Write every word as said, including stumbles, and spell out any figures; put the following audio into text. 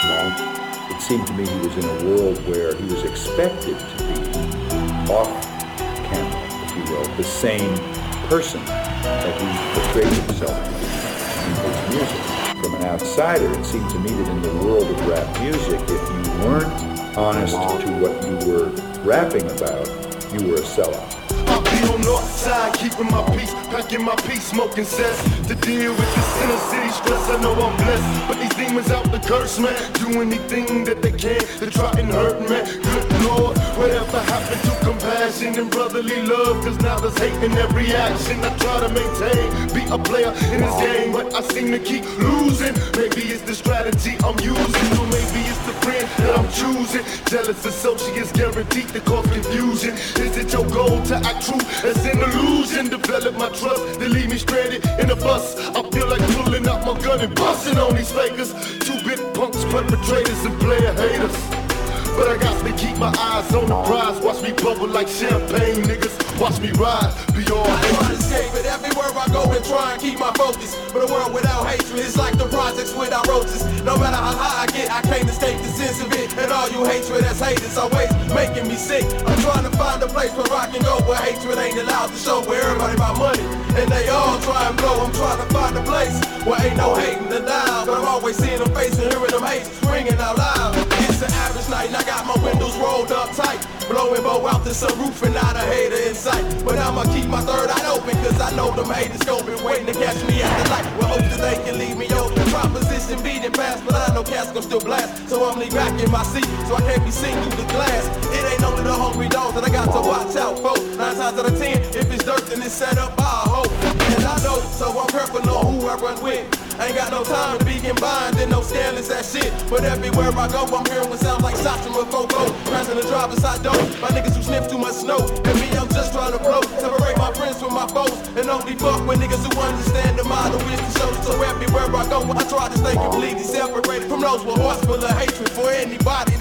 It seemed to me he was in a world where he was expected to be off camera, if you will, the same person that he portrayed himself in his music. From an outsider, it seemed to me that in the world of rap music, if you weren't honest to what you were rapping about, you were a sellout. I'll be on north side, keeping my peace, packing my peace, smoking cess. To deal with this inner city stress, I know I'm blessed. But these demons out to curse, man. Do anything that they can to try and hurt, man. Good Lord, whatever happened to compassion and brotherly love? Cause now there's hate in every action. I try to maintain, be a player in this game, but I seem to keep losing. Maybe it's the strategy I'm using, or maybe it's the friend that I'm choosing. Jealous associates guaranteed to cause confusion. Is it your goal to act true as an illusion? Develop my trust, they leave me stranded in a bus. I feel like pulling out my gun and busting on these fakers. Two-bit punks, perpetrators, and player haters. But I got to keep my eyes on the prize. Watch me bubble like champagne, niggas. Watch me ride, be all I try to escape it everywhere I go and try and keep my focus. But a world without hatred is like the projects without roaches. No matter how high I get, I can't escape the sense of it. And all you hatred as haters always making me sick. I'm trying to find a place where I can go, where hatred ain't allowed to show, where everybody about money and they all try and blow. I'm trying to find a place where ain't no hating allowed, but I'm always seeing them face and hearing them hates ringing out loud. It's an average night and I got my windows rolled up tight, blowing bow out the sunroof and not a hater in sight. But I'ma keep my third eye open, cause I know them haters gon' be waiting to catch me at the light. With hope that they can leave me open. Proposition beating past, but I know cats gon' still blast. So I'm lean back in my seat, so I can't be seen through the glass. It ain't only the hungry dogs that I got to watch out for. Nine times out of ten, if it's dirt then it's set up by a hoe. And I know, so I'm careful on who I run with. Ain't got no time to be combined and no scandalous that shit. But everywhere I go, I'm hearing what sounds like shots from a fofo. Pressing the driver's side door. My niggas who sniff too much snow. And me, I'm just trying to blow. Separate my friends from my foes. And only fuck with niggas who understand the model is to show. So everywhere I go, I try to stay completely separated from those with hearts full of hatred for anybody